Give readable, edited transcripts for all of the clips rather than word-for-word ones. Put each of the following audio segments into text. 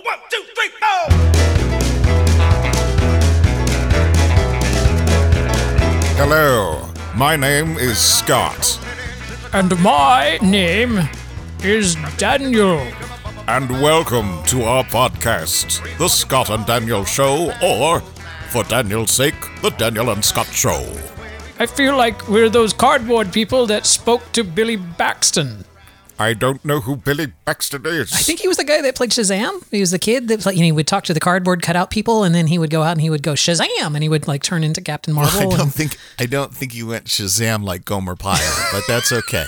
1, 2, 3, 4. Hello, my name is Scott. And my name is Daniel. And welcome to our podcast, The Scott and Daniel Show, or, for Daniel's sake, The Daniel and Scott Show. I feel like we're those cardboard people that spoke to Billy Baxton. I don't know who Billy Baxton is. I think he was the guy that played Shazam. He was the kid that he would talk to the cardboard cutout people, and then he would go out and he would go Shazam, and he would turn into Captain Marvel. I don't think he went Shazam like Gomer Pyle, but that's okay.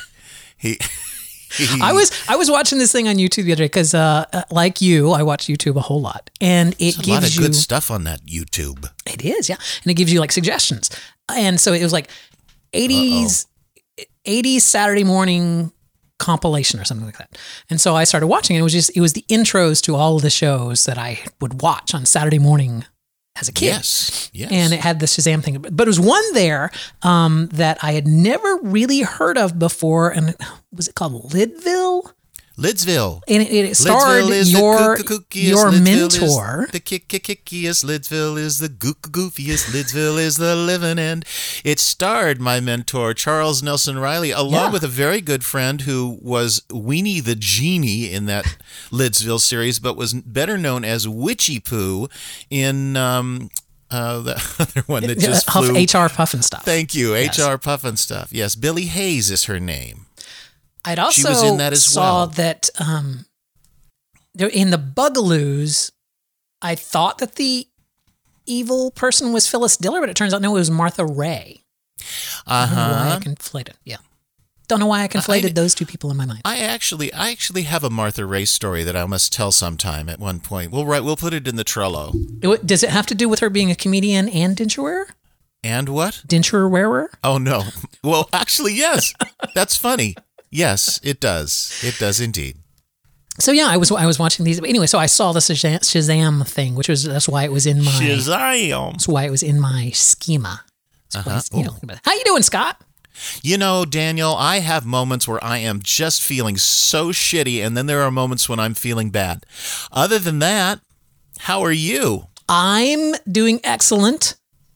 I was watching this thing on YouTube the other day because, like you, I watch YouTube a whole lot, and it gives a lot of you good stuff on that YouTube. It is, yeah, and it gives you suggestions, and so it was 80s Saturday morning compilation or something like that. And so I started watching it. It was the intros to all of the shows that I would watch on Saturday morning as a kid. Yes. And it had the Shazam thing. But there was one there that I had never really heard of before. And was it called Lidsville? Lidsville. And it starred your mentor. The kickiest. Lidsville is the goofiest. Lidsville is the living end. It starred my mentor, Charles Nelson Riley, along with a very good friend who was Weenie the Genie in that Lidsville series, but was better known as Witchy Poo in the other one that just flew. HR Pufnstuf. Thank you, yes. HR Pufnstuf. Yes, Billy Hayes is her name. I'd also she was in that as saw well. that in the Bugaloos, I thought that the evil person was Phyllis Diller, but it turns out no, it was Martha Ray. I don't know why I conflated. Yeah, don't know why I conflated those two people in my mind. I actually have a Martha Ray story that I must tell sometime at one point. We'll put it in the Trello. Does it have to do with her being a comedian and denture wearer? And what? Denture wearer? Oh no. Well, actually, yes. That's funny. Yes, it does. It does indeed. So yeah, I was watching these. But anyway, so I saw the Shazam thing, that's why it was in my Shazam. That's why it was in my schema. How you doing, Scott? Daniel, I have moments where I am just feeling so shitty, and then there are moments when I'm feeling bad. Other than that, how are you? I'm doing excellent.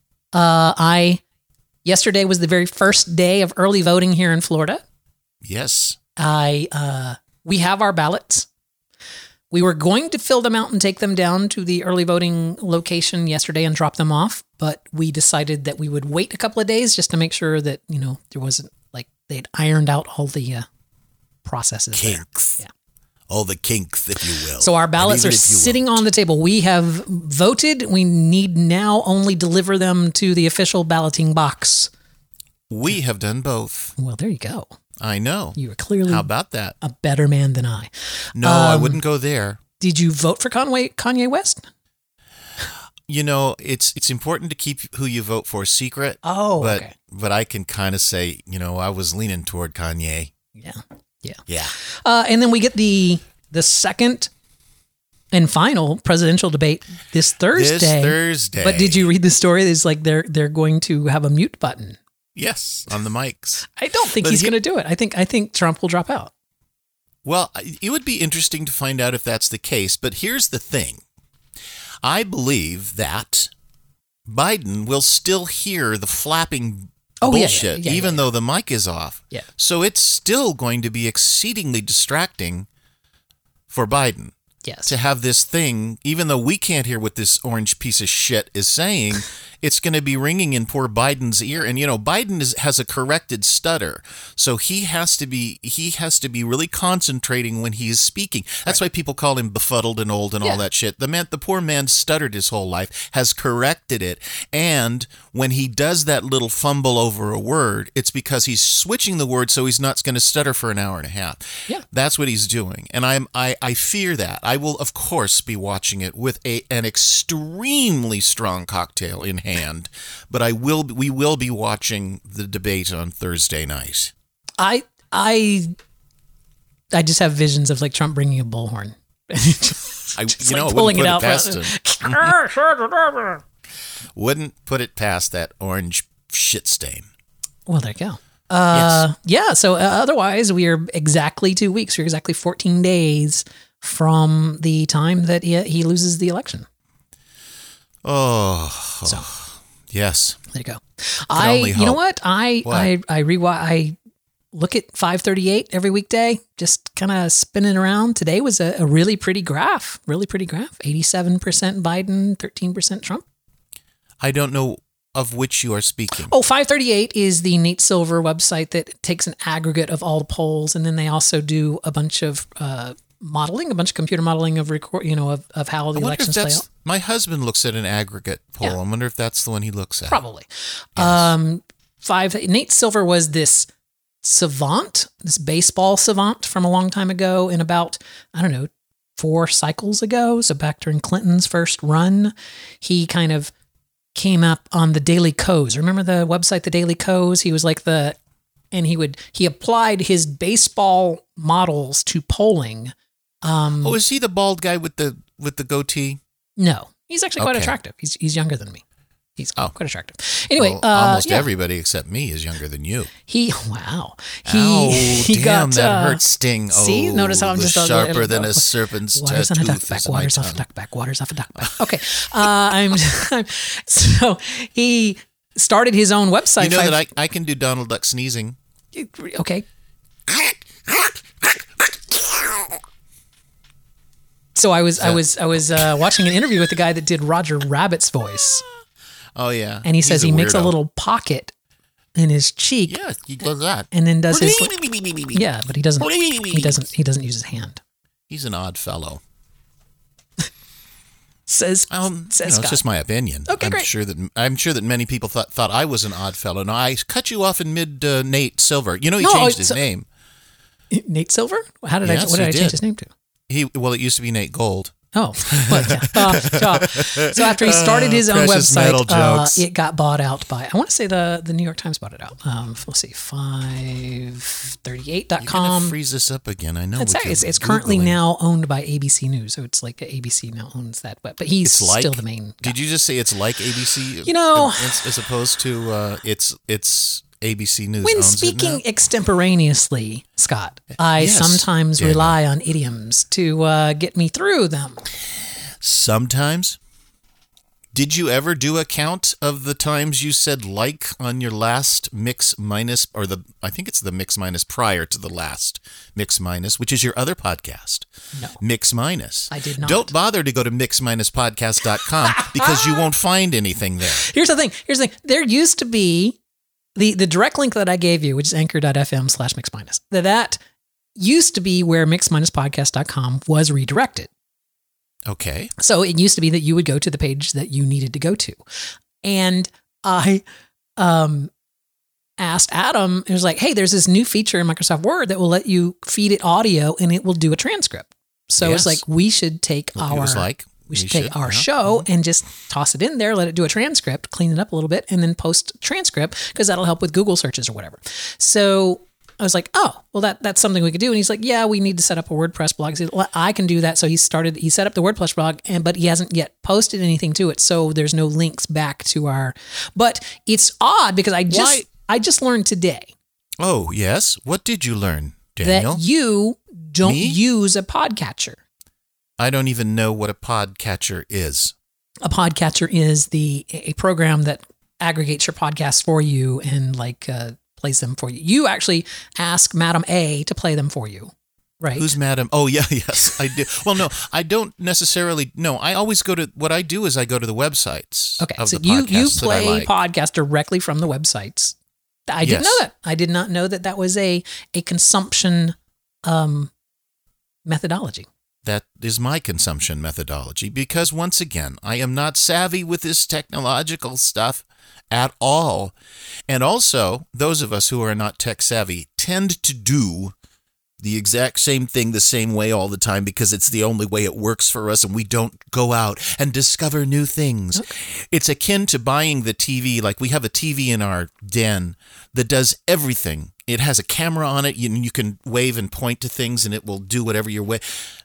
Yesterday was the very first day of early voting here in Florida. Yes. We have our ballots. We were going to fill them out and take them down to the early voting location yesterday and drop them off, but we decided that we would wait a couple of days just to make sure that, there wasn't they'd ironed out all the processes. Kinks. There. Yeah. All the kinks, if you will. So our ballots are sitting on the table. We have voted. We need now only deliver them to the official balloting box. We have done both. Well, there you go. I know. You are clearly How about that? A better man than I. No, I wouldn't go there. Did you vote for Kanye West? It's important to keep who you vote for secret. Oh, okay. But I can kind of say, I was leaning toward Kanye. Yeah. And then we get the second and final presidential debate this Thursday. But did you read the story? It's they're going to have a mute button. Yes, on the mics. I don't think he's going to do it. I think Trump will drop out. Well, it would be interesting to find out if that's the case. But here's the thing. I believe that Biden will still hear the flapping bullshit, even though the mic is off. Yeah. So it's still going to be exceedingly distracting for Biden. Yes. To have this thing, even though we can't hear what this orange piece of shit is saying, it's going to be ringing in poor Biden's ear. And, Biden has a corrected stutter. So he has to be really concentrating when he is speaking. That's why people call him befuddled and old and all that shit. The poor man stuttered his whole life, has corrected it. And when he does that little fumble over a word, it's because he's switching the word so he's not going to stutter for an hour and a half. Yeah. That's what he's doing. And I fear that. I will, of course, be watching it with an extremely strong cocktail in hand, but we will be watching the debate on Thursday night. I just have visions of Trump bringing a bullhorn. Pulling it out. Wouldn't put it past that orange shit stain. Well, there you go. Yes. Yeah. So otherwise, we are exactly 2 weeks. We're exactly 14 days from the time that he loses the election. Oh, So yes. there you go. only You know hope. what? I look at 538 every weekday, just kind of spinning around. Today was a really pretty graph. 87% Biden, 13% Trump. I don't know of which you are speaking. Oh, 538 is the Nate Silver website that takes an aggregate of all the polls, and then they also do a bunch of modeling, a bunch of computer modeling of of how the I wonder if elections play out. my husband looks at an aggregate poll. Yeah. I wonder if that's the one he looks at. Probably. Yes. Nate Silver was this savant, this baseball savant from a long time ago, in about, 4 cycles ago. So back during Clinton's first run, he kind of came up on the Daily Kos. Remember the website, the Daily Kos? He was like he applied his baseball models to polling. Oh, is he the bald guy with the goatee? No, he's actually quite Okay. attractive. He's younger than me. He's quite attractive. Anyway, Well, almost yeah, everybody except me is younger than you. Wow. Ow, damn, got that hurt sting. See, Oh, notice how I'm just sharper than a serpent's waters on a duck tooth back, is my waters off a tongue. duck back, waters off a duck back. Okay, so he started his own website. You know that I can do Donald Duck sneezing. Okay. So I was watching an interview with the guy that did Roger Rabbit's voice, Oh yeah, and he says He's he a makes a weirdo. little pocket in his cheek, Yeah, he does that. and then does his yeah, but he doesn't use his hand. He's an odd fellow. Says It's Scott. just my opinion. Okay, I'm great. sure that many people thought I was an odd fellow. No, I cut you off in mid Nate Silver. You know he No, changed his so- name. Nate Silver? What did Yes, I he change did. his name to? It used to be Nate Gold. Oh, well, yeah. So after he started his own Precious metal website, jokes. it got bought out by, I want to say the New York Times bought it out. Let's see, 538.com. You're gonna freeze this up again. I know. It's currently now owned by ABC News, so it's like ABC now owns that, but he's It's like, still the main guy. Did you just say it's like ABC? You know- as opposed to it's ABC News. When owns speaking it now? extemporaneously, Scott, I Yes, sometimes Daniel. rely on idioms to get me through them. Sometimes. Did you ever do a count of the times you said like on your last Mix Minus, or I think it's the Mix Minus prior to the last Mix Minus, which is your other podcast? No. Mix Minus. I did not. Don't bother to go to mix-podcast.com because you won't find anything there. Here's the thing. There used to be the direct link that I gave you, which is anchor.fm/mix-minus. That used to be where mix-podcast.com was redirected. Okay. So it used to be that you would go to the page that you needed to go to. And I asked Adam, it was like, hey, there's this new feature in Microsoft Word that will let you feed it audio and it will do a transcript. So Yes. it's like, we should take It was like, we should take our yeah. show and just toss it in there, let it do a transcript, clean it up a little bit, and then post transcript because that'll help with Google searches or whatever. So I was like, oh, well, that's something we could do. And he's like, yeah, we need to set up a WordPress blog. I said, well, I can do that. So he set up the WordPress blog, but he hasn't yet posted anything to it. So there's no links back to our, but it's odd because I just learned today Oh, yes. What did you learn, Daniel? that you don't Me? use a podcatcher. I don't even know what a podcatcher is. A podcatcher is a program that aggregates your podcasts for you and plays them for you. You actually ask Madam A to play them for you, right? Who's Madam? Oh, yeah, yes, I do. Well, no, I don't necessarily. No, I always go to, what I do is I go to the websites Okay, of so the you podcasts that I play like. podcasts directly from the websites. I didn't Yes. know that. I did not know that was a consumption methodology. That is my consumption methodology because, once again, I am not savvy with this technological stuff at all. And also, those of us who are not tech savvy tend to do the exact same thing the same way all the time because it's the only way it works for us and we don't go out and discover new things. Okay. It's akin to buying the TV. Like, we have a TV in our den that does everything. It has a camera on it. You can wave and point to things and it will do whatever your way.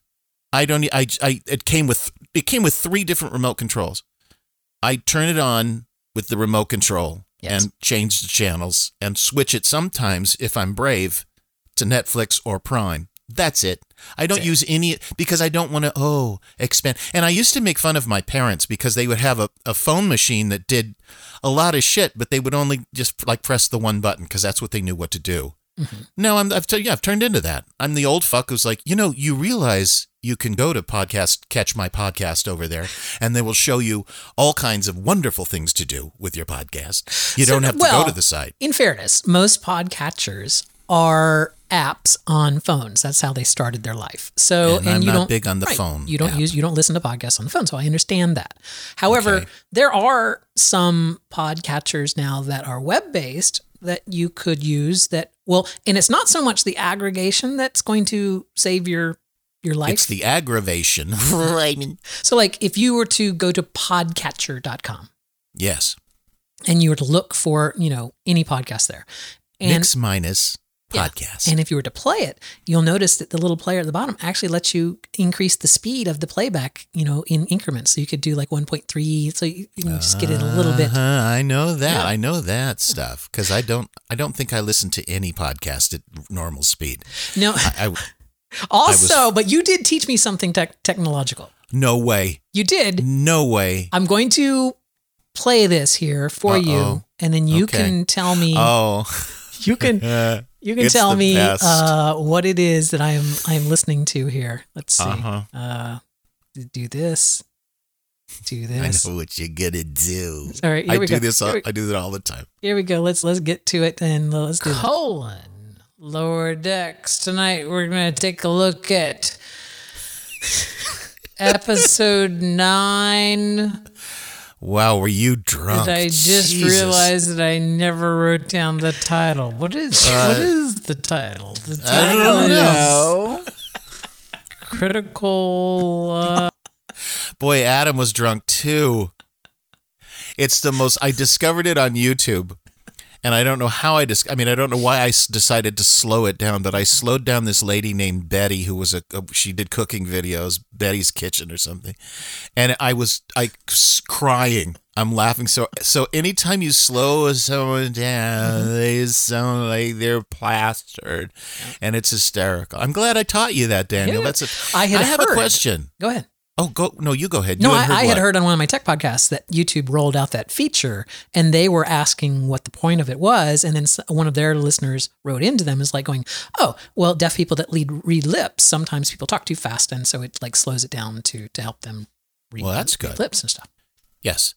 It came with 3 different remote controls. I turn it on with the remote control and change the channels and switch it sometimes, if I'm brave, to Netflix or Prime. That's it. I don't use any because I don't want to, expand. And I used to make fun of my parents because they would have a phone machine that did a lot of shit, but they would only just like press the one button because that's what they knew what to do. Mm-hmm. No, I've turned into that. I'm the old fuck who's like, you realize you can go to Catch My Podcast over there, and they will show you all kinds of wonderful things to do with your podcast. You don't have to go to the site. In fairness, most podcatchers are apps on phones. That's how they started their life. So, and I'm not big on the phone. You don't you don't listen to podcasts on the phone. So I understand that. However, there are some podcatchers now that are web-based that you could use and it's not so much the aggregation that's going to save your life. It's the aggravation. So like if you were to go to podcatcher.com. Yes. And you were to look for, any podcast there. And Mix minus podcast. And if you were to play it, you'll notice that the little player at the bottom actually lets you increase the speed of the playback, in increments. So you could do like 1.3, so you can just get it a little bit. I know that. Yeah. I know that stuff because I don't think I listen to any podcast at normal speed. No. But you did teach me something technological. No way. You did. No way. I'm going to play this here for you, and then you can tell me. You can tell me what it is that I'm listening to here. Let's see. Do this. I know what you're gonna do. All right, here we go. I do that all the time. Here we go. Let's get to it and let's do Lower Decks. Tonight we're gonna take a look at episode 9. Wow, were you drunk? I just realized that I never wrote down the title. What is the title? The title I don't know. Critical. Boy, Adam was drunk too. It's the most. I discovered it on YouTube, and I don't know how I don't know why I decided to slow it down, but I slowed down this lady named Betty who was she did cooking videos, Betty's Kitchen or something, and I was crying. I'm laughing. So anytime you slow someone down, they sound like they're plastered, and it's hysterical. I'm glad I taught you that, Daniel. Yeah. I have a question. Go ahead. Oh, you go ahead. No, I had heard on one of my tech podcasts that YouTube rolled out that feature, and they were asking what the point of it was, and then one of their listeners wrote into them is like going, "Oh, well, deaf people that read lips, sometimes people talk too fast, and so it like slows it down to help them read, that's good. Read lips and stuff." Yes.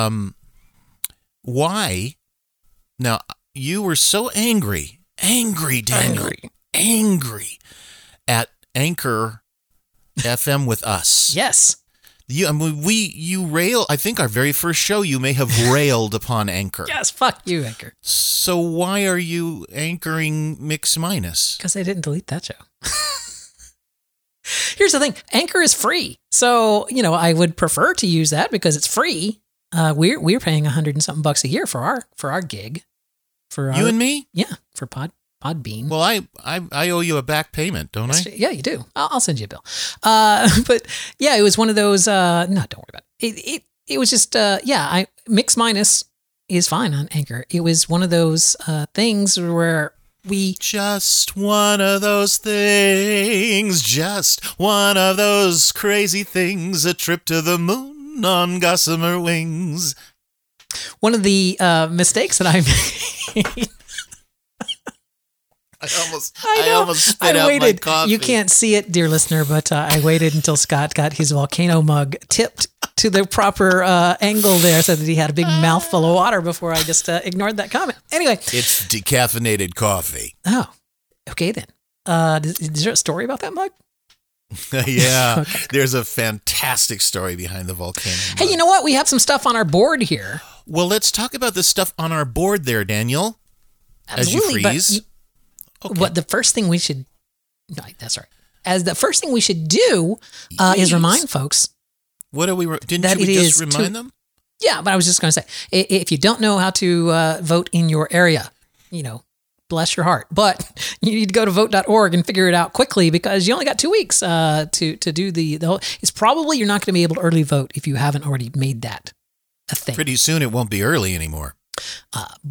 Why? Now you were so angry, Daniel, angry at Anchor FM with us. Yes. You rail. I think our very first show, you may have railed upon Anchor. Yes, fuck you, Anchor. So why are you anchoring Mix Minus? Because I didn't delete that show. Here's the thing: Anchor is free, so I would prefer to use that because it's free. We're paying $100 and something bucks a year for our gig. You and me? Yeah, for Podbean. Well, I owe you a back payment, don't I? Yeah, you do. I'll send you a bill. But yeah, it was one of those. No, don't worry about it. It was just Mix Minus is fine on Anchor. It was one of those things where we just one of those things, just one of those crazy things. A trip to the moon on gossamer wings. One of the mistakes that I made. I almost spit out my coffee. You can't see it, dear listener, but I waited until Scott got his volcano mug tipped to the proper angle there so that he had a big mouthful of water before I just ignored that comment. Anyway. It's decaffeinated coffee. Oh, okay then. Is there a story about that mug? Yeah, okay. There's a fantastic story behind the volcano mug. Hey, you know what? We have some stuff on our board here. Well, let's talk about the stuff on our board there, Daniel. Absolutely, as you freeze. Okay. What the first thing we should... No, that's right. As the first thing we should do is remind folks... What are we... Didn't we just remind them? Yeah, but I was just going to say, if you don't know how to vote in your area, bless your heart. But you need to go to vote.org and figure it out quickly because you only got 2 weeks to do the whole... It's probably you're not going to be able to early vote if you haven't already made that a thing. Pretty soon it won't be early anymore. But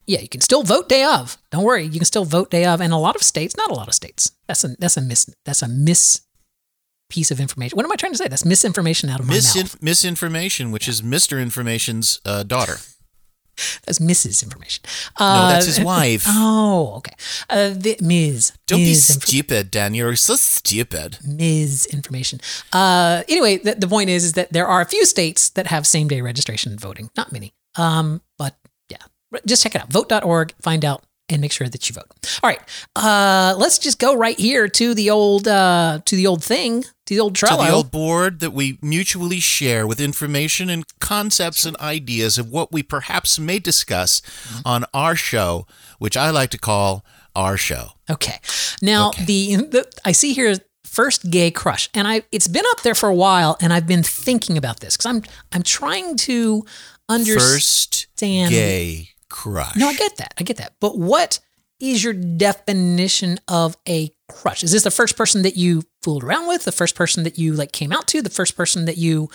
Yeah, you can still vote day of. Don't worry, you can still vote day of. And a lot of states, not a lot of states. That's a miss piece of information. What am I trying to say? That's misinformation out of my mouth. Misinformation, which is Mr. Information's daughter. That's Mrs. Information. No, that's his wife. Oh, okay. The Ms. Don't be Ms. stupid, Daniel. You're so stupid. Ms. Information. Anyway, the point is that there are a few states that have same-day registration voting. Not many. But yeah, just check it out. Vote.org. Find out and make sure that you vote. All right. Let's just go right here to the old Trello. To the old board that we mutually share with information and concepts and ideas of what we perhaps may discuss on our show, which I like to call our show. Okay. Now, the I see here first gay crush, and it's been up there for a while, and I've been thinking about this because I'm trying to understand. First gay crush. No, I get that. But what is your definition of a crush? Is this the first person that you fooled around with? The first person that you came out to? The first person that you,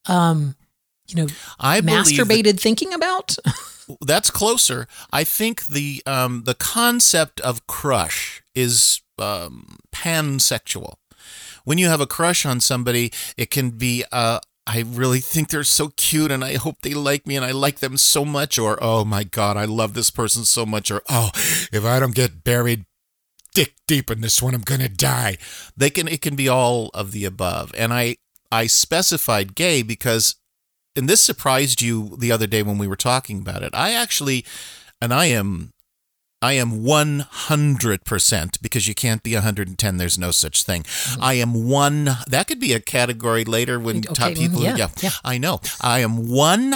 masturbated thinking about? That's closer. I think the concept of crush is pansexual. When you have a crush on somebody, it can be I really think they're so cute and I hope they like me and I like them so much, or oh my God, I love this person so much, or oh, if I don't get buried dick deep in this one, I'm gonna die. It can be all of the above. And I specified gay because, and this surprised you the other day when we were talking about it. I am 100%, because you can't be 110. There's no such thing. That could be a category later when top people. Yeah, I know. I am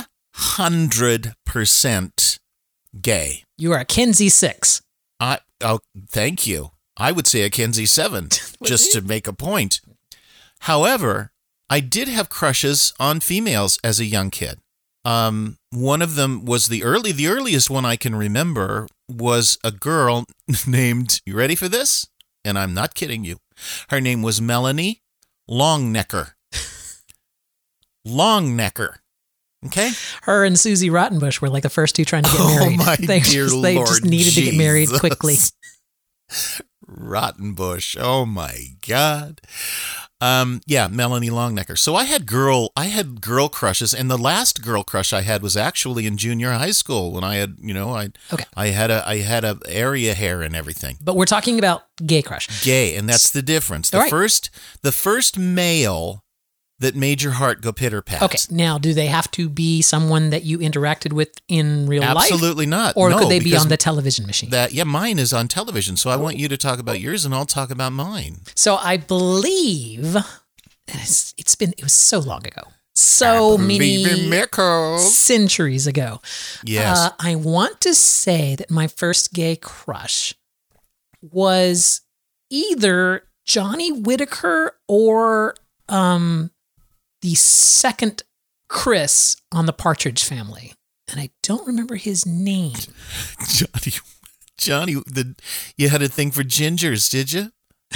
100% gay. You are a Kinsey 6. Thank you. I would say a Kinsey 7, just to make a point. However, I did have crushes on females as a young kid. One of them was the earliest one I can remember was a girl named, you ready for this? And I'm not kidding you. Her name was Melanie Longnecker. Longnecker. Okay? Her and Susie Rottenbush were like the first two trying to get married. Oh my dear Lord. They just needed to get married quickly. Rottenbush. Oh my God. Melanie Longnecker. So I had girl crushes, and the last girl crush I had was actually in junior high school when I had, I had a area hair and everything. But we're talking about gay crush. Gay, and that's the difference. The first male that made your heart go pitter-pat. Okay, now do they have to be someone that you interacted with in real life? Absolutely not. Or could they be on the television machine? Mine is on television, so I want you to talk about yours and I'll talk about mine. So I believe it was so long ago. So many centuries ago. Yes. I want to say that my first gay crush was either Johnny Whitaker or the second Chris on the Partridge Family. And I don't remember his name. Johnny, you had a thing for gingers, did you?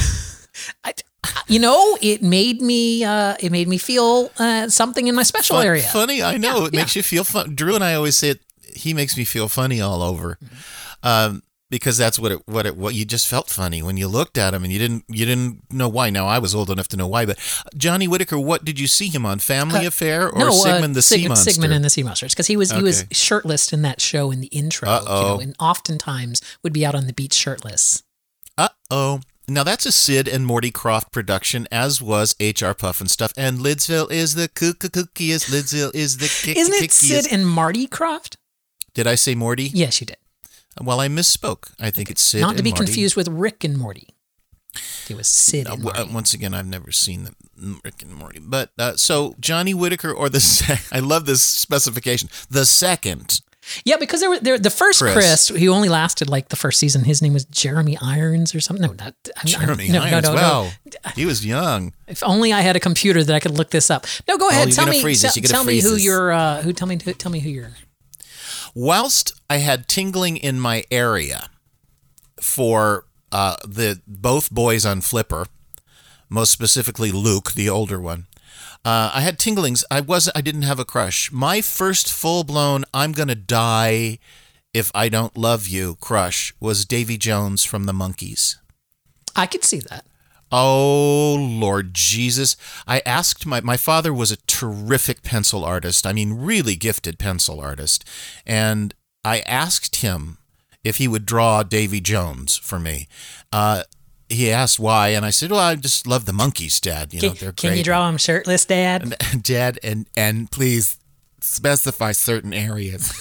It made me feel something in my special area. Funny, I know. It makes you feel fun. Drew and I always say he makes me feel funny all over. Because that's what you just felt funny when you looked at him and you didn't know why. Now I was old enough to know why, but Johnny Whitaker, what did you see him on? Family Affair or Sigmund the Sea Monster? Sigmund and the Sea Monsters, because he was shirtless in that show in the intro, and oftentimes would be out on the beach shirtless. Now that's a Sid and Morty Croft production, as was H.R. Puff and stuff. And Lidsville is the cookiest. Lidsville is the cookiest. Isn't it Sid and Marty Croft? Did I say Morty? Yes, you did. Well, I misspoke. I think it's Sid and Marty. Not to be confused with Rick and Morty. It was Sid and Marty. Once again, I've never seen Rick and Morty. But so Johnny Whitaker or I love this specification. The second. Yeah, because the first Chris, who only lasted like the first season, his name was Jeremy Irons or something. No, Jeremy Irons. No. He was young. If only I had a computer that I could look this up. No, go ahead. Tell me who you're. Tell me who you're. Whilst I had tingling in my area for both boys on Flipper, most specifically Luke, the older one, I had tinglings. I didn't have a crush. My first full-blown I'm gonna die If I Don't Love You crush was Davy Jones from the Monkees. I could see that. Oh, Lord Jesus. I asked my father was a terrific pencil artist. I mean, really gifted pencil artist. And I asked him if he would draw Davy Jones for me. He asked why, and I said, well, I just love the Monkees, Dad. They're great. Can you draw him shirtless, Dad? Dad, and please specify certain areas.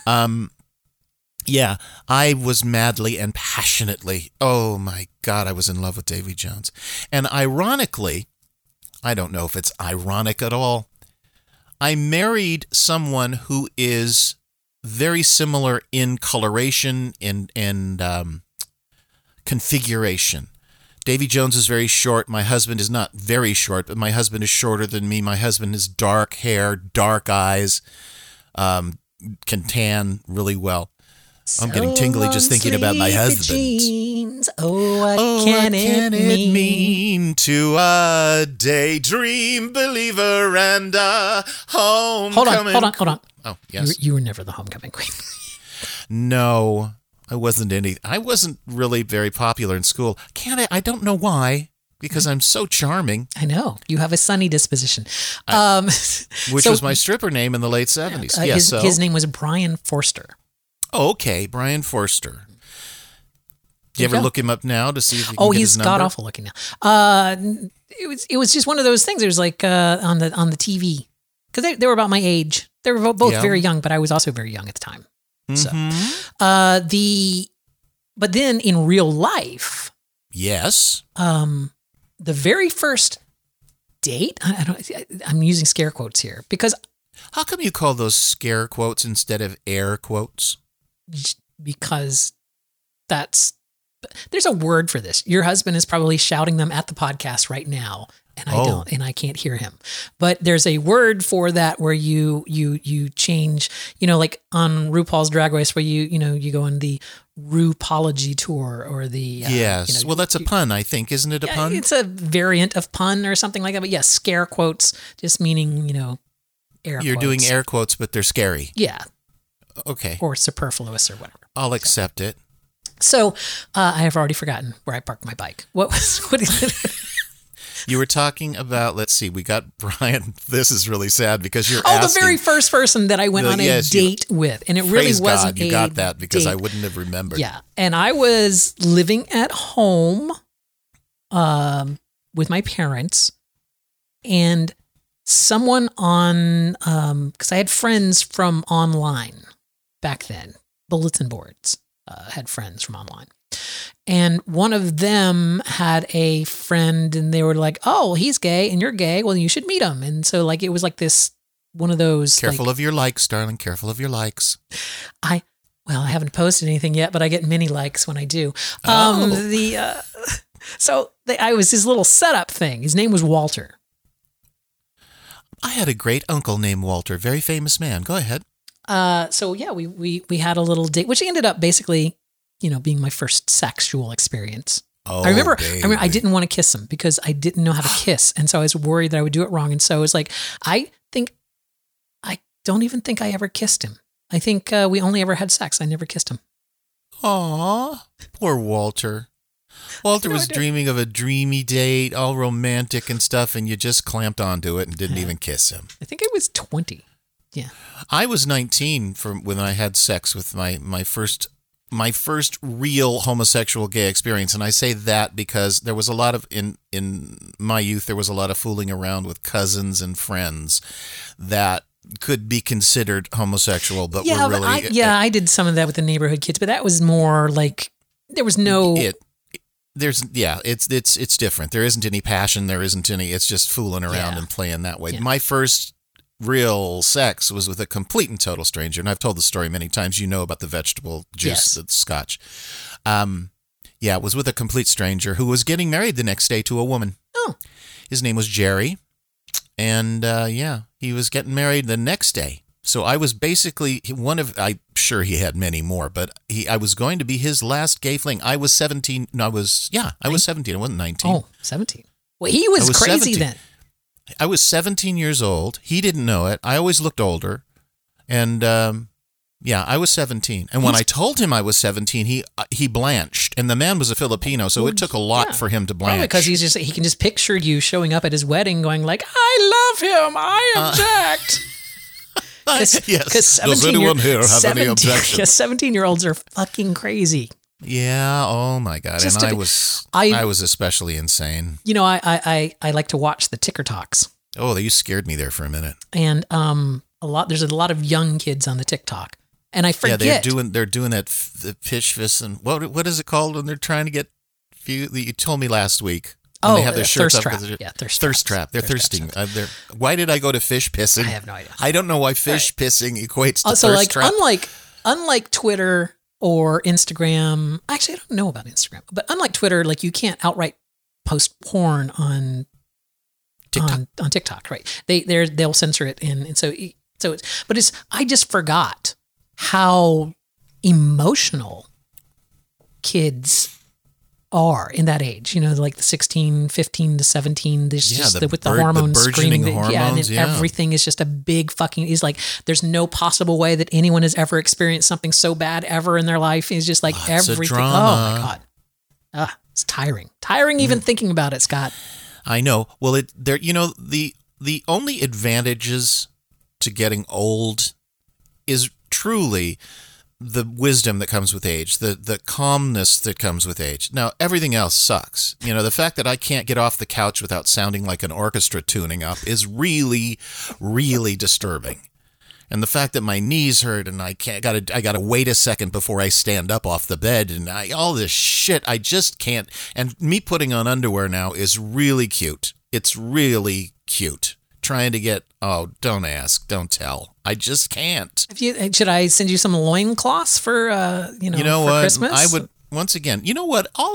Yeah, I was madly and passionately, oh my God, I was in love with Davy Jones. And ironically, I don't know if it's ironic at all, I married someone who is very similar in coloration and configuration. Davy Jones is very short. My husband is not very short, but my husband is shorter than me. My husband has dark hair, dark eyes, can tan really well. I'm getting tingly just thinking about my husband. Jeans. Oh, what can it mean to a daydream believer and a homecoming? Hold on. Oh, yes. You were never the homecoming queen. No, I wasn't I wasn't really very popular in school. I don't know why, because I'm so charming. I know. You have a sunny disposition. Which was my stripper name in the late 70s. His name was Brian Forster. Oh, okay, Brian Forster. Do you ever look him up now to see if you can get his number? Oh, he's god-awful looking now. It was just one of those things. It was like on the TV. Because they were about my age. They were both very young, but I was also very young at the time. Mm-hmm. So, but then in real life, yes, the very first date. I'm using scare quotes here because. How come you call those scare quotes instead of air quotes? Because there's a word for this. Your husband is probably shouting them at the podcast right now. And I don't, and I can't hear him. But there's a word for that where you change, like on RuPaul's Drag Race where you go on the RuPology tour or the yes. Well, that's a pun, I think, isn't it? A pun? It's a variant of pun or something like that. But yes, scare quotes just meaning air. You're quotes. doing air quotes, but they're scary. Yeah. Okay. Or superfluous or whatever. I'll accept it. So I have already forgotten where I parked my bike. What is it? You were talking about, let's see, we got Brian. This is really sad because you're asking. The very first person that I went on a date with. And it really wasn't God, you got that because I wouldn't have remembered. Yeah. And I was living at home with my parents and someone on, because I had friends from online back then, bulletin boards, had friends from online. And one of them had a friend and they were like, oh, he's gay and you're gay. Well, you should meet him. And so it was like this, one of those. Careful of your likes, darling. Careful of your likes. I haven't posted anything yet, but I get many likes when I do. I was his little setup thing. His name was Walter. I had a great uncle named Walter, very famous man. Go ahead. We had a little date, which ended up basically, being my first sexual experience. Oh, I remember I didn't want to kiss him because I didn't know how to kiss. And so I was worried that I would do it wrong. And so I was like, I don't even think I ever kissed him. I think we only ever had sex. I never kissed him. Aw, poor Walter. Walter was dreaming of a dreamy date, all romantic and stuff, and you just clamped onto it and didn't even kiss him. I think I was 20. Yeah. I was 19 when I had sex with my first real homosexual gay experience. And I say that because there was a lot of, in my youth, there was a lot of fooling around with cousins and friends that could be considered homosexual, but were really... I did some of that with the neighborhood kids, but that was more like, there was no... It's different. There isn't any passion. There isn't any, it's just fooling around and playing that way. Yeah. My first real sex was with a complete and total stranger. And I've told the story many times. You know about the vegetable juice, the scotch. It was with a complete stranger who was getting married the next day to a woman. Oh. His name was Jerry. And he was getting married the next day. So I was basically I'm sure he had many more, but I was going to be his last gay fling. I was 17. No, I was 17. I wasn't 19. Oh, 17. Well, he was crazy 17. then. I was 17 years old. He didn't know it. I always looked older. And Yeah, I was 17. And when I told him I was 17, he blanched. And the man was a Filipino, so it took a lot for him to blanch. Probably because he can just picture you showing up at his wedding going like, I love him, I object. Yes. Does anyone here have any objection? 17-year-olds are fucking crazy. Yeah, oh my God. And I was especially insane. You know, I like to watch the Ticker Talks. Oh, you scared me there for a minute. And there's a lot of young kids on the TikTok. And I forget. Yeah, they're doing that the pitch fist and what is it called when they're trying to get you told me last week. When they have their shirts thirst up. trap. Yeah, thirst trap. They're thirsting. Why did I go to fish pissing? I have no idea. I don't know why fish pissing equates to so thirst like trap. unlike Twitter or Instagram, actually I don't know about Instagram, but unlike Twitter, like you can't outright post porn on TikTok. On TikTok, right? They'll censor it, and so I just forgot how emotional kids are in that age, you know, like the 16, 15 to 17, there's just with the hormones screaming. And everything is just a big fucking, he's like, there's no possible way that anyone has ever experienced something so bad ever in their life. It's just like everything. Oh my God. It's tiring. Even thinking about it, Scott. I know. Well, the only advantages to getting old is truly the wisdom that comes with age, the calmness that comes with age. Now, everything else sucks. You know, the fact that I can't get off the couch without sounding like an orchestra tuning up is really, really disturbing. And the fact that my knees hurt and I gotta wait a second before I stand up off the bed and all this shit, I just can't. And me putting on underwear now is really cute. It's really cute. Trying to get, don't ask, don't tell. I just can't. Should I send you some loincloths for, for Christmas? I would, once again, you know what? All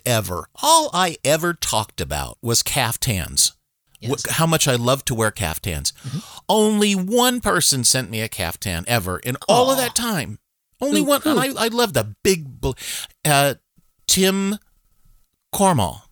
I ever talked about was caftans. Yes. How much I love to wear caftans. Mm-hmm. Only one person sent me a caftan ever in all of that time. Only one. And I love the big, Tim Cormall.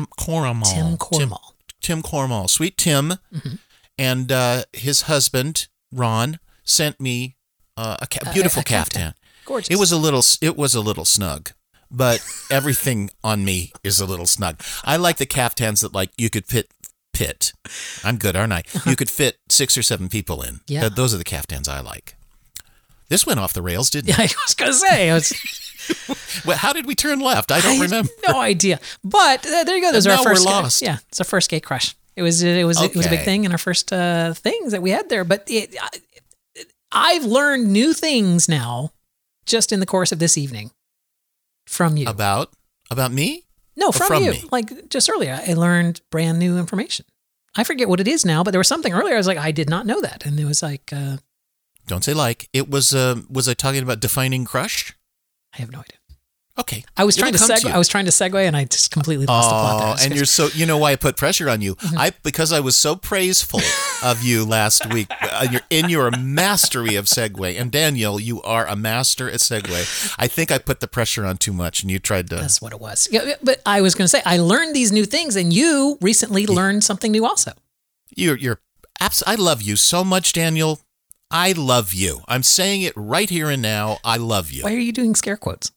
Tim Cormall, sweet Tim, and his husband Ron sent me a beautiful caftan. Gorgeous. It was a little snug, but everything on me is a little snug. I like the caftans that like you could fit. I'm good, aren't I? You could fit 6 or 7 people in. Yeah, those are the caftans I like. This went off the rails, didn't it? Yeah, I was going to say. Well, how did we turn left? I don't remember. No idea. But there you go. Those are our first. We're lost. Yeah, it's our first gay crush. It was a big thing in our first things that we had there. But I've learned new things now, just in the course of this evening, from you. About me? No, from you. Me? Like just earlier, I learned brand new information. I forget what it is now, but there was something earlier. I was like, I did not know that, and it was like. Don't say like. It was. Was I talking about defining crush? I have no idea. Okay. I was trying to segue, and I just completely lost the plot there. And you're so. You know why I put pressure on you? Because I was so praiseful of you last week. In your mastery of segue, and Daniel, you are a master at segue. I think I put the pressure on too much, and you tried to. That's what it was. Yeah, but I was going to say I learned these new things, and you recently learned something new also. I love you so much, Daniel. I love you. I'm saying it right here and now. I love you. Why are you doing scare quotes?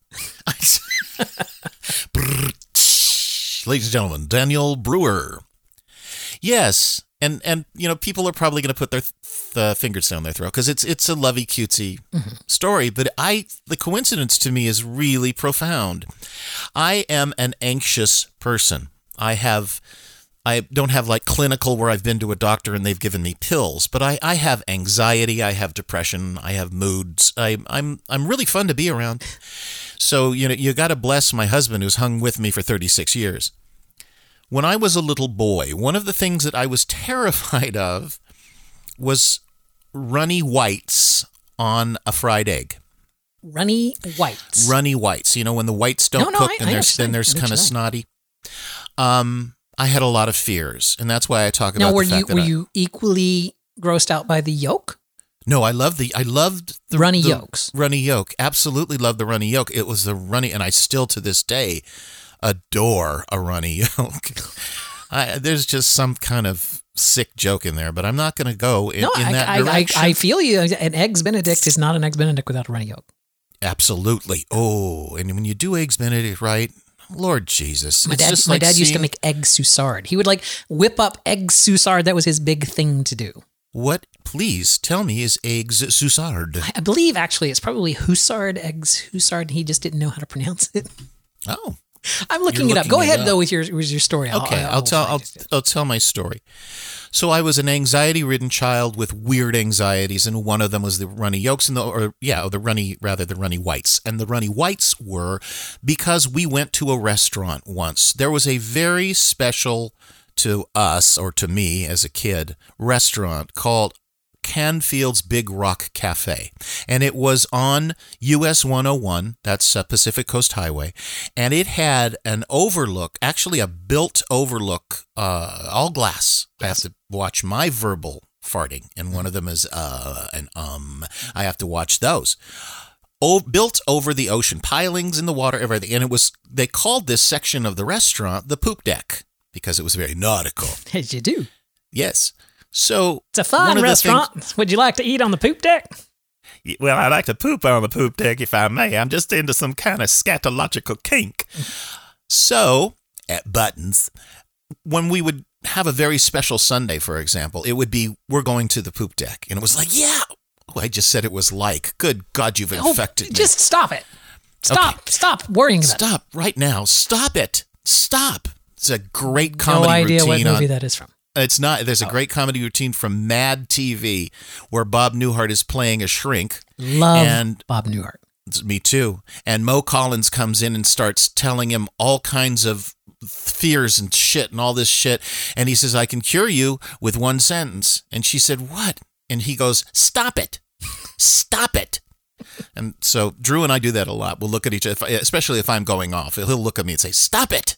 Ladies and gentlemen, Daniel Brewer. Yes, and people are probably going to put their fingers down their throat because it's a lovey cutesy story. But the coincidence to me is really profound. I am an anxious person. I don't have like clinical where I've been to a doctor and they've given me pills, but I have anxiety, I have depression, I have moods. I'm really fun to be around. So, you got to bless my husband who's hung with me for 36 years. When I was a little boy, one of the things that I was terrified of was runny whites on a fried egg. Runny whites. Runny whites. When the whites don't cook and there's kind of snotty. I had a lot of fears, and that's why I talk about the fact that were you equally grossed out by the yolk? No, I loved the runny yolks. Runny yolk. Absolutely loved the runny yolk. It was the runny, and I still to this day adore a runny yolk. There's just some kind of sick joke in there, but I'm not going to go in that direction. I feel you. An Eggs Benedict is not an Eggs Benedict without a runny yolk. Absolutely. Oh, and when you do Eggs Benedict right, Lord Jesus. My dad used to make egg Sussard. He would like whip up egg Sussard. That was his big thing to do. What, please tell me, is eggs Sussard? I believe actually it's probably Hussard, eggs Hussard. He just didn't know how to pronounce it. Oh. I'm looking it up. Go ahead though with your story. Okay, I'll tell my story. So I was an anxiety-ridden child with weird anxieties, and one of them was the runny yolks and the runny whites. And the runny whites were because we went to a restaurant once. There was a very special to us, or to me as a kid, restaurant called Canfield's Big Rock Cafe. And it was on US 101, that's Pacific Coast Highway, and it had an overlook, actually a built overlook, all glass. I have to watch my verbal farting, and one of them is I have to watch those. Built over the ocean, pilings in the water, everything. And they called this section of the restaurant the poop deck because it was very nautical. As you do. Yes. So it's a fun restaurant. Would you like to eat on the poop deck? Well, I like to poop on the poop deck, if I may. I'm just into some kind of scatological kink. So, at Buttons, when we would have a very special Sunday, for example, it would be, we're going to the poop deck. And it was like, yeah. Oh, I just said it was like. Good God, you've infected me. Just stop it. Stop worrying about it. Stop right now. Stop it. Stop. It's a great comedy routine. No idea what movie that is from. It's not. There's a great comedy routine from Mad TV where Bob Newhart is playing a shrink. Love Bob Newhart. Me too. And Mo Collins comes in and starts telling him all kinds of fears and shit and all this shit. And he says, I can cure you with one sentence. And she said, what? And he goes, stop it. Stop it. And so Drew and I do that a lot. We'll look at each other, especially if I'm going off. He'll look at me and say, stop it.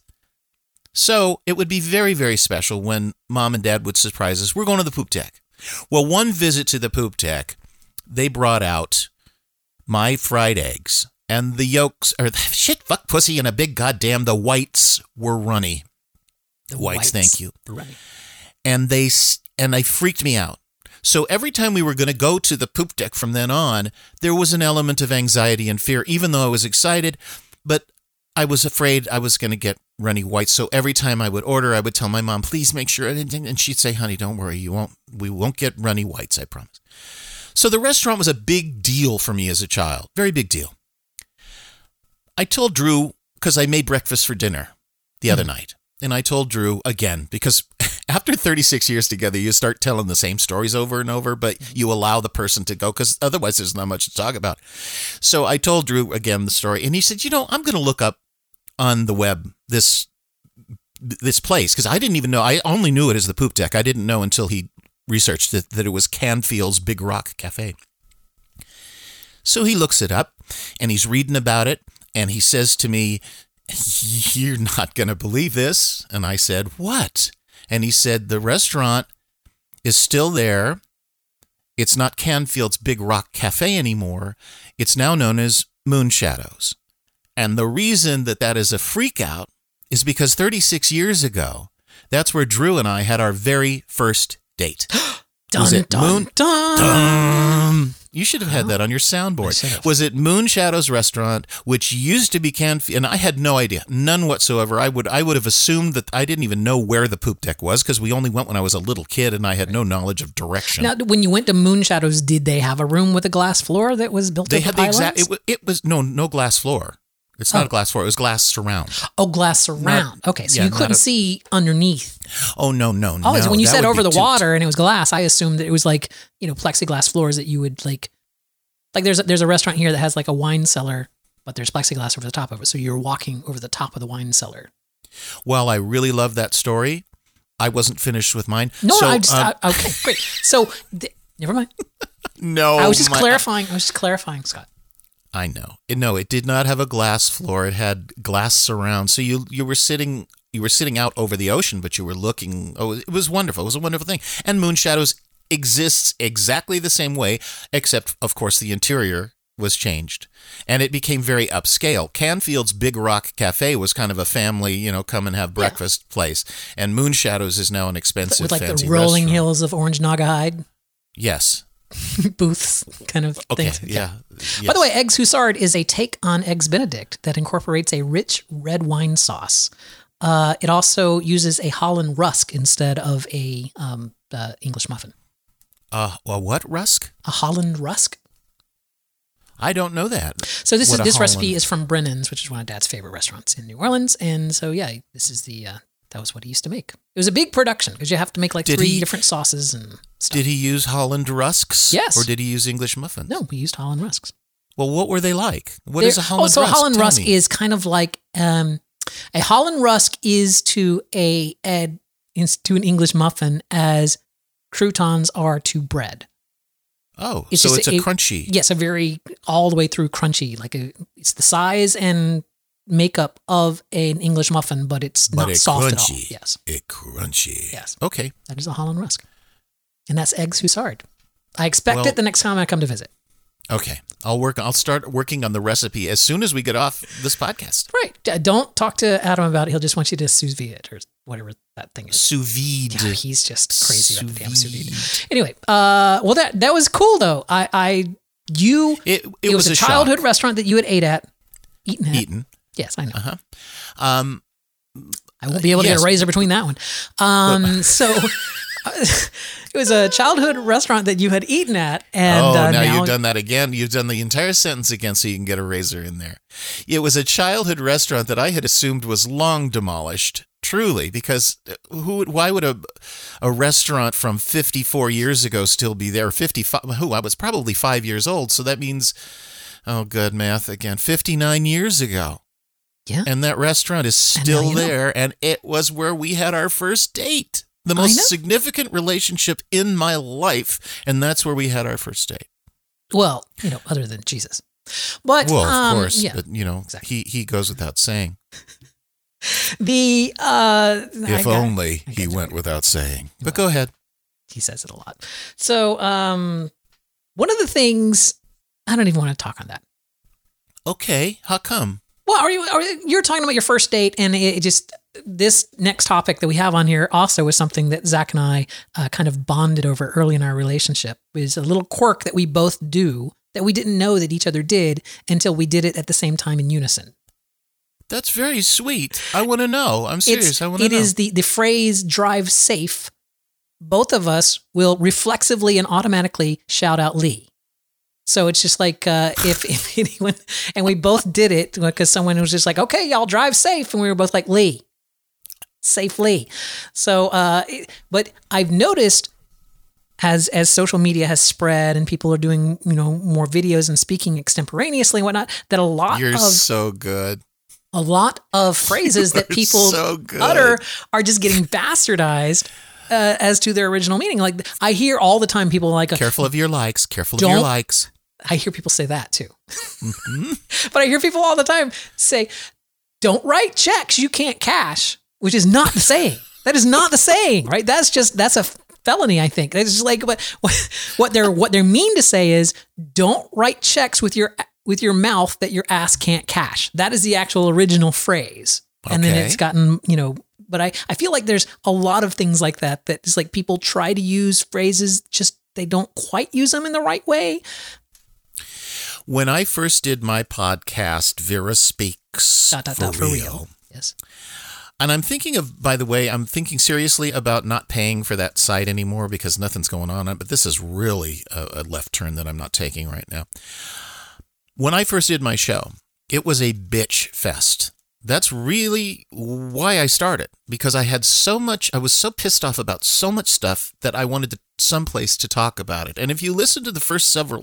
So it would be very, very special when Mom and Dad would surprise us. We're going to the poop deck. Well, one visit to the poop deck, they brought out my fried eggs, and the yolks, or shit, fuck, pussy, and a big goddamn, the whites were runny. The whites, thank you. Runny. And they freaked me out. So every time we were going to go to the poop deck from then on, there was an element of anxiety and fear, even though I was excited, but I was afraid I was going to get runny whites. So every time I would order, I would tell my mom, please make sure. And she'd say, honey, don't worry. We won't get runny whites, I promise. So the restaurant was a big deal for me as a child. Very big deal. I told Drew, because I made breakfast for dinner the other night. And I told Drew again, because after 36 years together, you start telling the same stories over and over, but you allow the person to go because otherwise there's not much to talk about. So I told Drew again the story, and he said, I'm going to look up on the web this place, because I didn't even know. I only knew it as the poop deck. I didn't know until he researched it that it was Canfield's Big Rock Cafe. So he looks it up, and he's reading about it, and he says to me, you're not going to believe this. And I said, what? And he said, the restaurant is still there. It's not Canfield's Big Rock Cafe anymore. It's now known as Moon Shadows. And the reason that is a freak out is because 36 years ago, that's where Drew and I had our very first date. Was it Moon? You should have had that on your soundboard. Was it Moon Shadows Restaurant, which used to be Canfield? And I had no idea, none whatsoever. I would have assumed that I didn't even know where the poop deck was because we only went when I was a little kid and I had no knowledge of direction. Now, when you went to Moon Shadows, did they have a room with a glass floor that was built? They had the exact. It was no glass floor. It's not a glass floor. It was glass surround. Oh, glass surround. Okay, so you couldn't see underneath. Oh, no. Oh, so when you said over the water and it was glass, I assumed that it was like, plexiglass floors that you would like there's a restaurant here that has like a wine cellar, but there's plexiglass over the top of it. So you're walking over the top of the wine cellar. Well, I really love that story. I wasn't finished with mine. No, okay, great. So, never mind. No. I was just clarifying, Scott. I know. No, it did not have a glass floor. It had glass surround. So you were sitting out over the ocean, but you were looking. Oh, it was wonderful. It was a wonderful thing. And Moon Shadows exists exactly the same way, except, of course, the interior was changed, and it became very upscale. Canfield's Big Rock Cafe was kind of a family, come and have breakfast place, and Moonshadows is now an expensive, with like fancy the rolling restaurant. hills of orange Naugahyde Yes. booths kind of Okay. things. Yeah. By the way, Eggs Hussard is a take on Eggs Benedict that incorporates a rich red wine sauce. It also uses a Holland rusk instead of a English muffin. Well, what rusk? A Holland rusk. I don't know that. So this What a recipe Holland- is from Brennan's, which is one of Dad's favorite restaurants in New Orleans. And so this is that was what he used to make. It was a big production because you have to make like Did 3 he- different sauces and stuff. Did he use Holland rusks? Yes. Or did he use English muffins? No, we used Holland rusks. Well, what were they like? What is a Holland so rusk? Holland Tell rusk me. is kind of like a Holland rusk is to an English muffin as croutons are to bread. Oh, It's so just it's a crunchy. Yes, a very all the way through crunchy. It's the size and makeup of an English muffin, but it's But not it's soft at all. crunchy. Yes, It crunchy. Yes. Okay. that is a Holland rusk, and that's Eggs Hussard. I expect Well- it the next time I come to visit. Okay. I'll start working on the recipe as soon as we get off this podcast. Right. Don't talk to Adam about it. He'll just want you to sous vide it or whatever that thing is. Sous vide. Yeah, he's just crazy about the damn sous vide. Sous Anyway, well that was cool though. It was a childhood shock. restaurant that you had eaten at. Eaten. Yes, I know. Uh-huh. I won't be able to get yes. a razor between that one. So it was a childhood restaurant that you had eaten at, and now you've done that again. You've done the entire sentence again so you can get a razor in there. It was a childhood restaurant that I had assumed was long demolished, truly, because why would a restaurant from 54 years ago still be there? 55, I was probably 5 years old, so that means, oh, good math again, 59 years ago. Yeah. And that restaurant is now still you know. there, and it was where we had our first date. The I most know. significant relationship in my life, and that's where we had our first date. Well, other than Jesus, but Well, of course, yeah. but exactly. he goes without saying. The If only he went without saying. But go ahead. he says it a lot. So one of the things I don't even want to talk on that. Okay, how come? Well, you're talking about your first date, and it just this next topic that we have on here also was something that Zach and I kind of bonded over early in our relationship. It was a little quirk that we both do that we didn't know that each other did until we did it at the same time in unison. That's very sweet. I want to know. I'm serious. I want to It know. is the phrase "drive safe." Both of us will reflexively and automatically shout out Lee. So it's just like if anyone, and we both did it because someone was just like, okay, y'all drive safe. And we were both like, Lee, safely. So, but I've noticed as social media has spread and people are doing, more videos and speaking extemporaneously and whatnot, that You're so good. a lot of phrases that You're people so good. utter are just getting bastardized as to their original meaning. Like I hear all the time people like, Careful of your likes. Careful of your Don't- likes. I hear people say that too. Mm-hmm. But I hear people all the time say, don't write checks you can't cash, which is not the saying. That is not the saying, right? That's a felony, I think. It's just like what they're mean to say is don't write checks with your mouth that your ass can't cash. That is the actual original phrase. And then Okay. it's gotten, but I feel like there's a lot of things like that it's like people try to use phrases, just they don't quite use them in the right way. When I first did my podcast, Vera Speaks For real. Yes. And I'm thinking I'm thinking seriously about not paying for that site anymore because nothing's going on. But this is really a left turn that I'm not taking right now. When I first did my show, it was a bitch fest. That's really why I started, because I was so pissed off about so much stuff that I wanted someplace to talk about it. And if you listen to the first several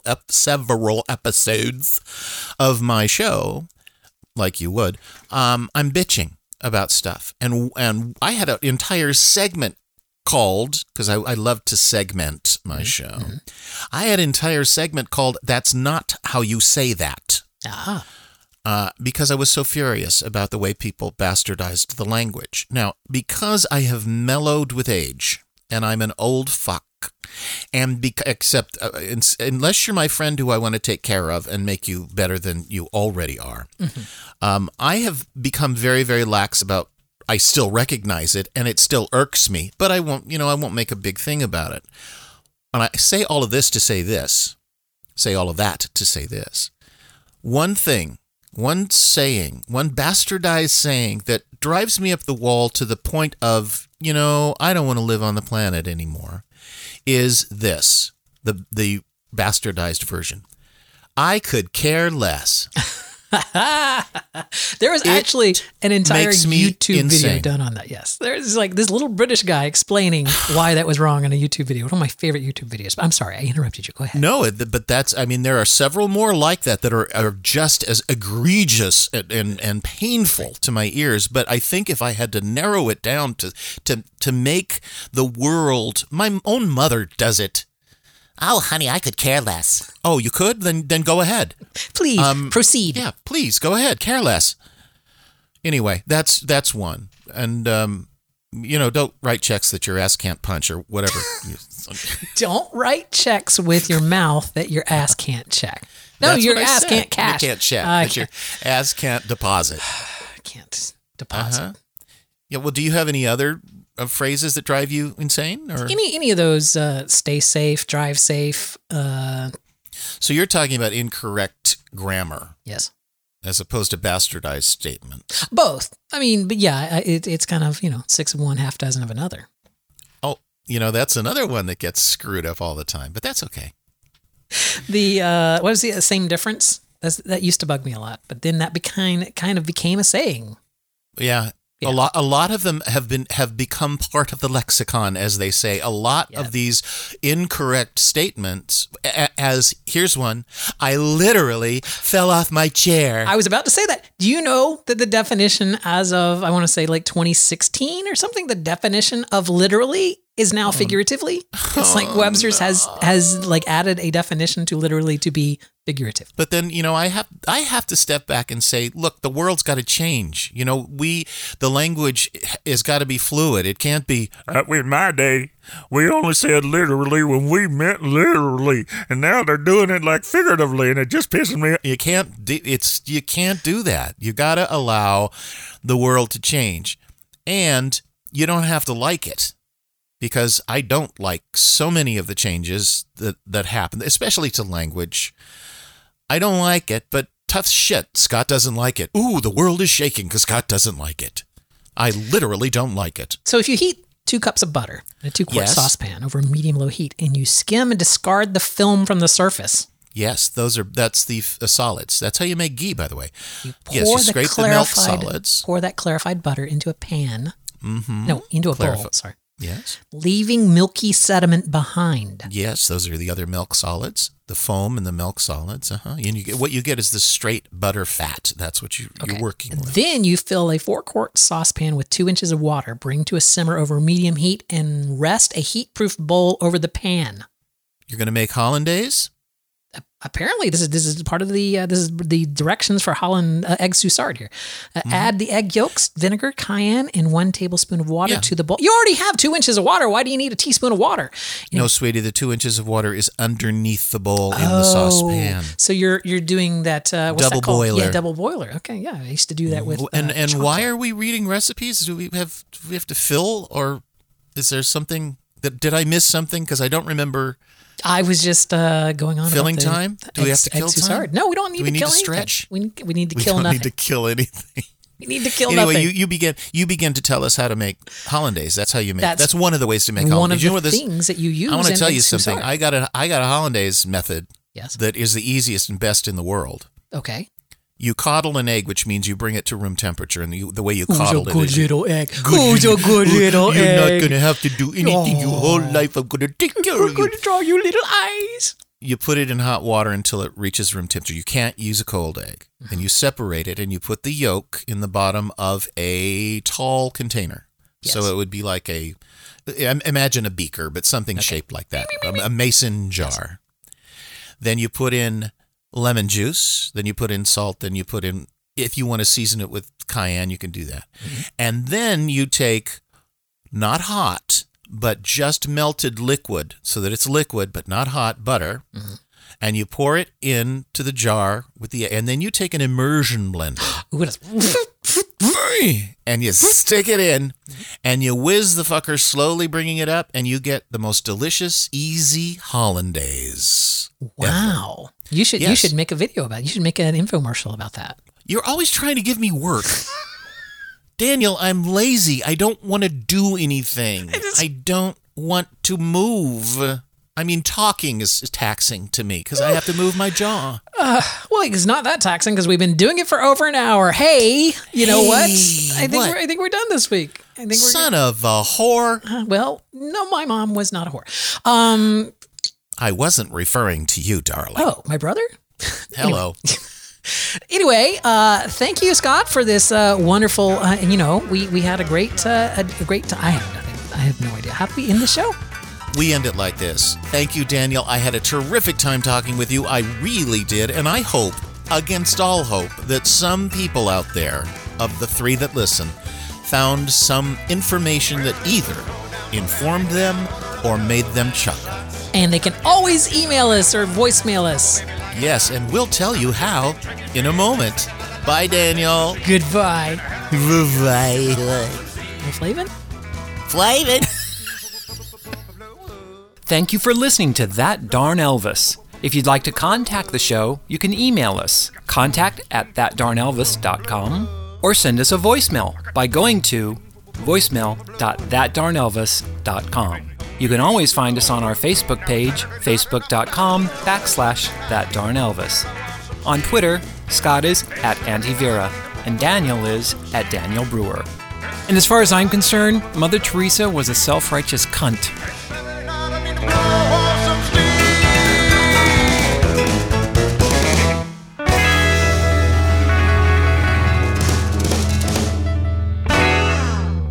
episodes of my show, like you would, I'm bitching about stuff. And I had an entire segment called, because I love to segment my show, I had an entire segment called That's Not How You Say That. Ah. Because I was so furious about the way people bastardized the language. Now, because I have mellowed with age, and I'm an old fuck, work. And except unless you're my friend who I want to take care of and make you better than you already are, I have become very, very lax about. I still recognize it, and it still irks me, but I won't make a big thing about it. And I say all of this to say this. Say all of that to say this. One thing, one saying, one bastardized saying that drives me up the wall to the point of, I don't want to live on the planet anymore, is this, the bastardized version. I could care less. There was actually an entire makes me YouTube video insane. done on that. Yes. There's like this little British guy explaining why that was wrong in a YouTube video. One of my favorite YouTube videos. I'm sorry, I interrupted you. Go ahead. No, but there are several more like that are just as egregious and painful to my ears. But I think if I had to narrow it down to make the world, my own mother does it. Oh, honey, I could care less. Oh, you could? Then go ahead. Please, proceed. Yeah, please, go ahead. Care less. Anyway, that's one. And, don't write checks that your ass can't punch or whatever. Don't write checks with your mouth that your ass can't check. No, That's your what I ass said. can't cash. You can't check. That your ass can't deposit. Can't deposit. Yeah, well, do you have any other phrases that drive you insane? Or Any of those, stay safe, drive safe. So you're talking about incorrect grammar Yes. as opposed to bastardized statement. Both. I mean, but yeah, it's kind of, 6 of one, half dozen of another. Oh, that's another one that gets screwed up all the time, but that's okay. What is the same difference? That used to bug me a lot, but then that kind of became a saying. Yeah. A lot of them have become part of the lexicon, as they say. A lot of these incorrect statements, as here's one, I literally fell off my chair. I was about to say that. Do you know that the definition as of, I want to say like 2016 or something, the definition of literally is now figuratively? It's like Webster's has like added a definition to literally to be figurative. But then, I have to step back and say, look, the world's got to change. The language has got to be fluid. It can't be, In my day, we only said literally when we meant literally, and now they're doing it like figuratively, and it just pisses me off. you can't do that. You got to allow the world to change. And you don't have to like it. Because I don't like so many of the changes that happen, especially to language. I don't like it, but tough shit. Scott doesn't like it. Ooh, the world is shaking because Scott doesn't like it. I literally don't like it. So if you heat 2 cups of butter in a 2-quart saucepan over medium-low heat and you skim and discard the film from the surface. Yes, that's the solids. That's how you make ghee, by the way. You You scrape the milk solids. Pour that clarified butter into a pan. Mm-hmm. No, into a bowl, sorry. Yes. Leaving milky sediment behind. Yes, those are the other milk solids, the foam and the milk solids. And what you get is the straight butter fat. That's what you're working with. Then you fill a 4-quart saucepan with 2 inches of water, bring to a simmer over medium heat, and rest a heat-proof bowl over the pan. You're going to make hollandaise? Apparently, this is part of the directions for Holland egg Sussard here. Add the egg yolks, vinegar, cayenne, and 1 tablespoon of water to the bowl. You already have 2 inches of water. Why do you need a teaspoon of water? No, sweetie, the 2 inches of water is underneath the bowl in the saucepan. So you're doing that what's double that called? boiler. Yeah, double boiler. Okay, yeah, I used to do that with. And chocolate. why are we reading recipes? Do we have to fill, or is there something that did I miss something? Because I don't remember. I was just going on. Filling about the time? Do we have to kill time? No, we don't need Do we to need kill to anything. stretch? We need to We kill don't nothing. need to kill anything. We need to kill Anyway, nothing. you begin to tell us how to make hollandaise. That's how you make. That's That's one of the ways to make one hollandaise. of You the know what this? things that you use. I want to in tell egg you something. Sussard. I got a hollandaise method. Yes. That is the easiest and best in the world. Okay. You coddle an egg, which means you bring it to room temperature, and the way you coddle it is little egg? Who's a good little egg? You're not gonna have to do anything your whole life. I'm gonna take care We're of you. going to draw you little eyes. You put it in hot water until it reaches room temperature. You can't use a cold egg. And you separate it, and you put the yolk in the bottom of a tall container. Yes. So it would be like imagine a beaker, but something shaped like that, a mason jar. Then you put in lemon juice, then you put in salt, then you put in, if you want to season it with cayenne, you can do that. Mm-hmm. And then you take, not hot, but just melted liquid, so that it's liquid but not hot butter. Mm-hmm. And you pour it into the jar and then you take an immersion blender. And you stick it in and you whiz the fucker, slowly bringing it up, and you get the most delicious, easy hollandaise. Wow. You should make a video about it. You should make an infomercial about that. You're always trying to give me work. Daniel, I'm lazy. I don't want to do anything. I don't want to move. I mean, talking is taxing to me because I have to move my jaw. Well, it's not that taxing because we've been doing it for over an hour. Hey, you know what? I think we're done this week. Son of a whore. Well, no, my mom was not a whore. I wasn't referring to you, darling. Oh, my brother? Hello. Anyway, thank you, Scott, for this wonderful. We had a great time. I have no idea. How do we end the show? We end it like this. Thank you, Daniel. I had a terrific time talking with you. I really did. And I hope, against all hope, that some people out there, of the 3 that listen, found some information that either informed them or made them chuckle. And they can always email us or voicemail us. Yes, and we'll tell you how in a moment. Bye, Daniel. Goodbye. Bye. Flavin? Flavin. Thank you for listening to That Darn Elvis. If you'd like to contact the show, you can email us, contact@thatdarnelvis.com, or send us a voicemail by going to voicemail.thatdarnelvis.com. You can always find us on our Facebook page, facebook.com/thatdarnelvis. On Twitter, Scott is @AntiVera, and Daniel is @DanielBrewer. And as far as I'm concerned, Mother Teresa was a self-righteous cunt.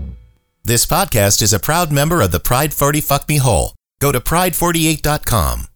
This podcast is a proud member of the Pride 40 Fuck Me Hole. Go to pride48.com.